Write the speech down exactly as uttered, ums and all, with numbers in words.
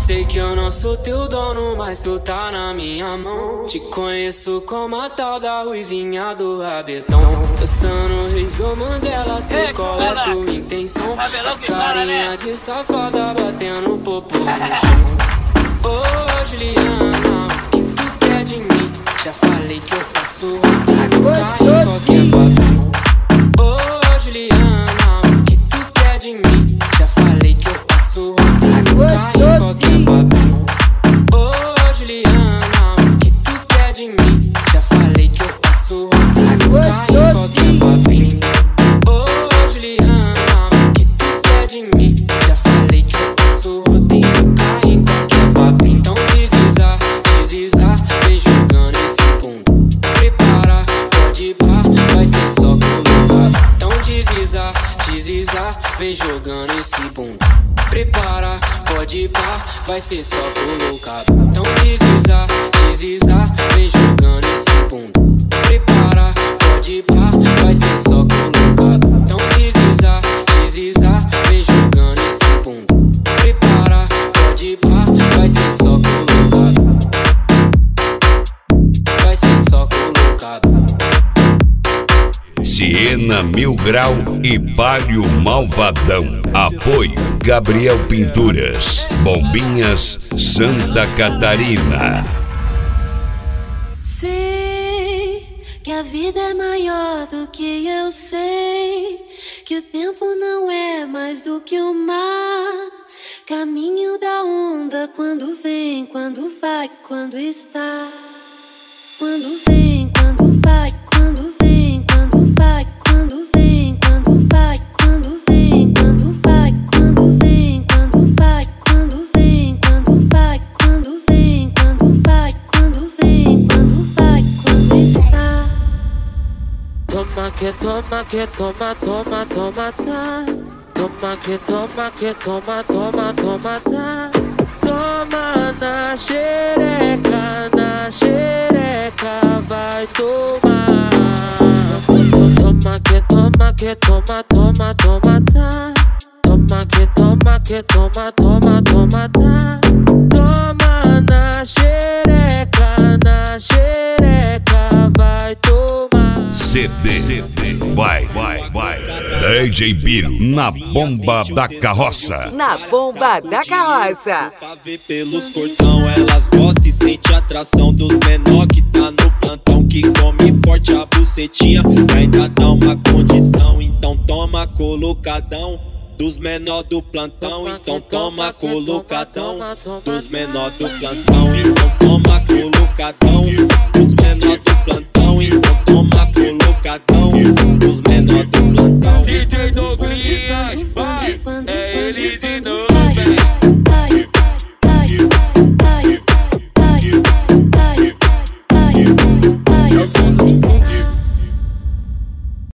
Sei que eu não sou teu dono, mas tu tá na minha mão. Te conheço como a tal da ruivinha do rabetão. Dançando Rio Mandela, sei qual é a tua intenção. As carinha de safada batendo popô no chão. Ô Juliana, o que tu quer de mim? Já falei que eu passo rápido, cai em qualquer papel. Ô Juliana, o que tu quer de mim? Já falei que eu passo rápido, cai em qualquer papel. Ô Juliana, o que tu quer de mim? Já falei que eu passo rápido, cai em qualquer papel. Ô Juliana, o que tu quer de mim? Já falei que eu passo rodeio, cai em qualquer papel. Então deslizar, deslizar, vem jogando esse bunda. Prepara, pode pá, vai ser só colocado. Então deslizar, deslizar, vem jogando esse bunda. Prepara, pode pá, vai ser só colocado. Então deslizar, deslizar, vem jogando esse bunda. Prepara, pode pá, vai ser só colocado. Então deslizar, deslizar, vem jogando esse bunda. Prepara, pode pá, vai ser só colocado. Vai ser só colocado. Siena Mil Grau e Palio Malvadão. Apoio Gabriel Pinturas, Bombinhas, Santa Catarina. Sei que a vida é maior do que eu sei, que o tempo não é mais do que o mar. Caminho da onda, quando vem, quando vai, quando está. Quando vem, quando vai, quando vem, quando vai, quando vem, quando vai, quando vem, quando vai, quando vem, quando vai, quando vem, quando vai, quando vem, quando vai, quando vem, quando vai, quando está. Toma que toma que toma, toma, toma, tá. Toma que toma que toma, toma, toma, tá. Toma na xereca, na xereca, vai tomar. Toma que toma que toma, toma, toma, tá. Toma que toma que toma, toma, toma, tá. Toma na xereca, na xereca, vai tomar. C D, C D, vai, vai, vai. D J Biro, na bomba da carroça. Na bomba da carroça. Pra ver pelos cortão, elas gostam e sente atração dos menor que tá no plantão, que come forte a bucetinha, ainda dá uma condição. Então toma colocadão dos menor do plantão, então toma colocadão dos menor do plantão, então toma colocadão dos menor do plantão, então toma colocadão dos menor do plantão. D J Douglas, vai, é ele de